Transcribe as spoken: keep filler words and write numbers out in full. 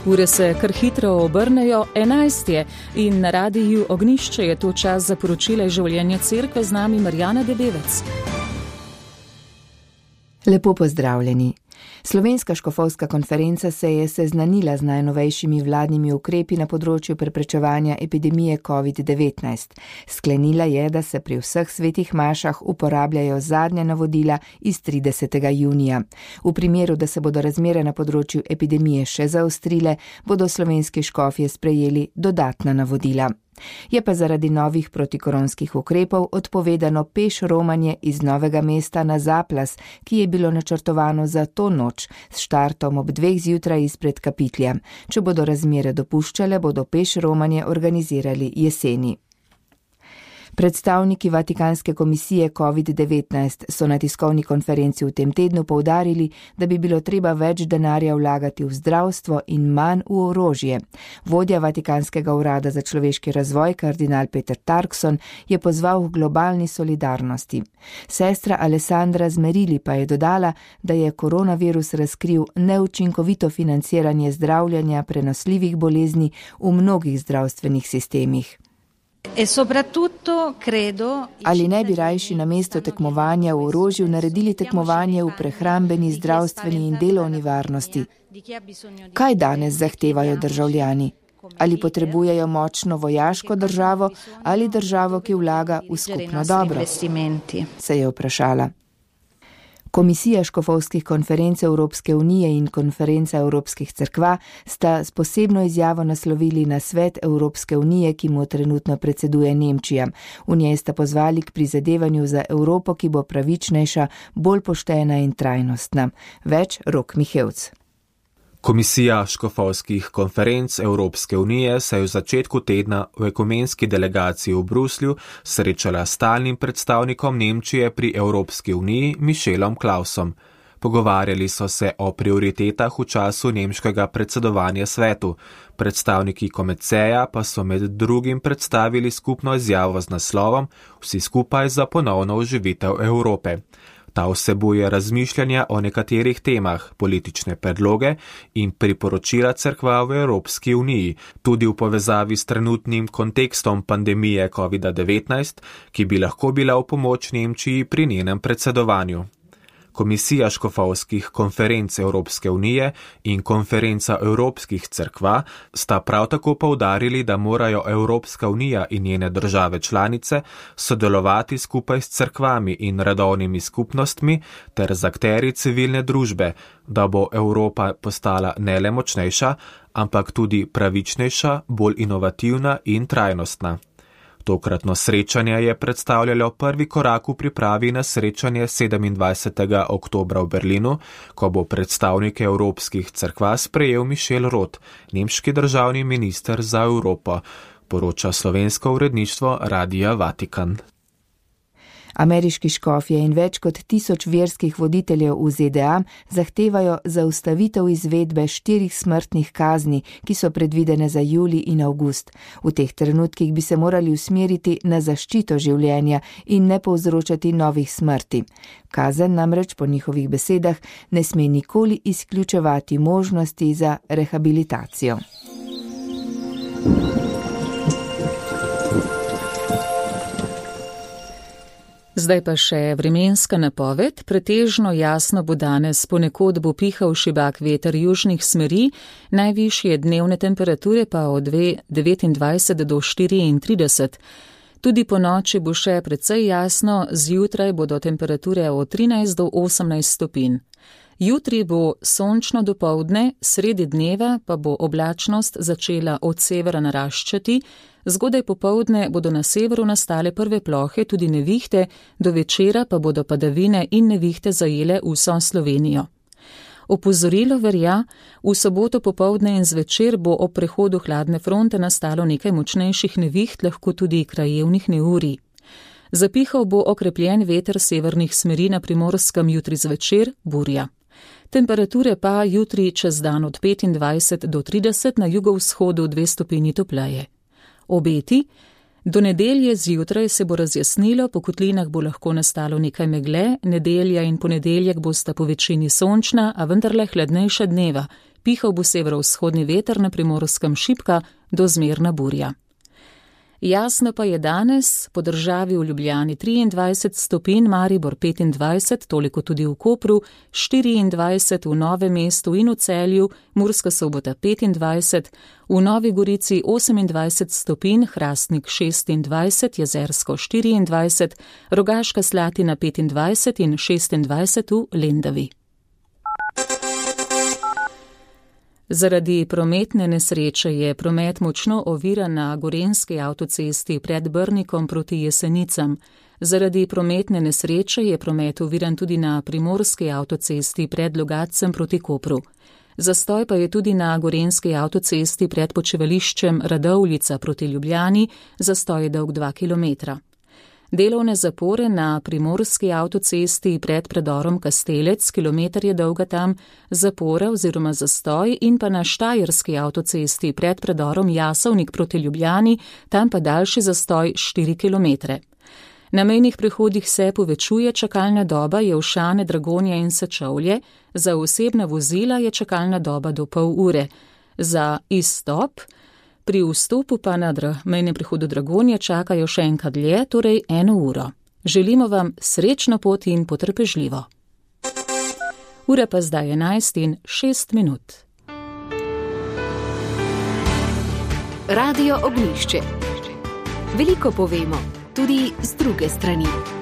Ure se kar hitro obrnejo, enajst je in na radiju Ognjišče je to čas za poročila življenja cerkve, z nami Marjana Debevec. Lepo pozdravljeni. Slovenska škofovska konferenca se je seznanila z najnovejšimi vladnimi ukrepi na področju preprečevanja epidemije covid devetnajst. Sklenila je, da se pri vseh svetih mašah uporabljajo zadnja navodila iz tridesetega junija. V primeru, da se bodo razmere na področju epidemije še zaostrile, bodo slovenski škofje sprejeli dodatna navodila. Je pa zaradi novih protikoronskih ukrepov odpovedano peš romanje iz Novega Mesta na Zaplas, ki je bilo načrtovano za to noč s štartom ob dveh zjutraj izpred kapitlja. Če bodo razmere dopuščale, bodo peš romanje organizirali jeseni. Predstavniki Vatikanske komisije covid devetnajst so na tiskovni konferenci v tem tednu poudarili, da bi bilo treba več denarja vlagati v zdravstvo in manj v orožje. Vodja Vatikanskega urada za človeški razvoj, kardinal Peter Turkson, je pozval k globalni solidarnosti. Sestra Alessandra Zmerili pa je dodala, da je koronavirus razkril neučinkovito financiranje zdravljenja prenosljivih bolezni v mnogih zdravstvenih sistemih. Ali ne bi rajši namesto tekmovanja v orožju naredili tekmovanje v prehrambeni, zdravstveni in delovni varnosti? Kaj danes zahtevajo državljani? Ali potrebujejo močno vojaško državo ali državo, ki vlaga v skupno dobro? Se je vprašala. Komisija škofovskih konferenc Evropske unije in konferenca Evropskih cerkva sta s posebno izjavo naslovili na Svet Evropske unije, ki mu trenutno predseduje Nemčija. V njej sta pozvali k prizadevanju za Evropo, ki bo pravičnejša, bolj poštena in trajnostna. Več Rok Mihevc. Komisija škofovskih konferenc Evropske unije se je v začetku tedna v ekumenski delegaciji v Bruslju srečala s stalnim predstavnikom Nemčije pri Evropski uniji Michelom Klausom. Pogovarjali so se o prioritetah v času nemškega predsedovanja svetu. Predstavniki Komeceja pa so med drugim predstavili skupno izjavo z naslovom Vsi skupaj za ponovno oživitev Evrope. Ta vsebuje razmišljanja o nekaterih temah, politične predloge in priporočila cerkva v Evropski uniji, tudi v povezavi s trenutnim kontekstom pandemije covid devetnajst, ki bi lahko bila v pomoč Nemčiji pri njenem predsedovanju. Komisija škofovskih konferenc Evropske unije in konferenca Evropskih cerkva sta prav tako poudarili, da morajo Evropska unija in njene države članice sodelovati skupaj s cerkvami in redovnimi skupnostmi ter z akterji civilne družbe, da bo Evropa postala ne le močnejša, ampak tudi pravičnejša, bolj inovativna in trajnostna. Tokratno srečanje je predstavljalo prvi korak v pripravi na srečanje sedemindvajsetega oktobra v Berlinu, ko bo predstavnike Evropskih cerkva sprejel Michel Roth, nemški državni minister za Evropo, poroča slovensko uredništvo Radia Vatikan. Ameriški škofje in več kot tisoč verskih voditeljev v Z D A zahtevajo zaustavitev izvedbe štirih smrtnih kazni, ki so predvidene za julij in avgust. V teh trenutkih bi se morali usmeriti na zaščito življenja in ne povzročati novih smrti. Kazen namreč po njihovih besedah ne sme nikoli izključevati možnosti za rehabilitacijo. Zdaj pa še vremenska napoved. Pretežno jasno bo danes, ponekod bo pihal šibak veter južnih smeri, najvišje dnevne temperature pa od devetindvajset do štiriintrideset. Tudi po noči bo še precej jasno, zjutraj bodo temperature od trinajst do osemnajst stopinj. Jutri bo sončno dopoldne, sredi dneva pa bo oblačnost začela od severa naraščati, zgodaj popoldne bodo na severu nastale prve plohe, tudi nevihte, do večera pa bodo padavine in nevihte zajele vso Slovenijo. Opozorilo verja, v soboto popoldne in zvečer bo ob prehodu hladne fronte nastalo nekaj močnejših neviht, lahko tudi krajevnih neurij. Zapihal bo okrepljen veter severnih smeri na Primorskem jutri zvečer, burja. Temperature pa jutri čez dan od petindvajset do trideset, na jugovzhodu dve stopinji topleje. Obeti, do nedelje zjutraj se bo razjasnilo, po kotlinah bo lahko nastalo nekaj megle, nedelja in ponedeljek bosta po večini sončna, a vendarle hladnejša dneva, Pihal bo severovzhodni veter, na Primorskem šibka do zmerna burja. Jasno pa je danes, po državi v Ljubljani triindvajset stopinj, Maribor petindvajset, toliko tudi v Kopru, štiriindvajset v Novem mestu in v Celju, Murska Sobota petindvajset, v Novi Gorici osemindvajset stopinj, Hrastnik šestindvajset, Jezersko štiriindvajset, Rogaška Slatina petindvajset in šestindvajset v Lendavi. Zaradi prometne nesreče je promet močno oviran na Gorenjski avtocesti pred Brnikom proti Jesenicam. Zaradi prometne nesreče je promet oviran tudi na Primorski avtocesti pred Logatcem proti Kopru. Zastoj pa je tudi na Gorenjski avtocesti pred počivališčem Radovljica proti Ljubljani, zastoj je dolg dva kilometra. Delovne zapore na Primorski avtocesti pred predorom Kastelec, kilometer je dolga tam, zapora oziroma zastoj, in pa na Štajerski avtocesti pred predorom Jasovnik proti Ljubljani, tam pa daljši zastoj štiri kilometre. Na mejnih prehodih se povečuje čakalna doba, Jelšane, Dragonja in Sečovlje, za osebna vozila je čakalna doba do pol ure. Za izstop pri vstopu pa na mejnem prehodu Dragonja čakajo še enkrat dlje, torej eno uro. Želimo vam srečno pot in potrpežljivo. Ura pa zdaj enajst in šest minut. Radio Ognjišče. Veliko povemo, tudi z druge strani.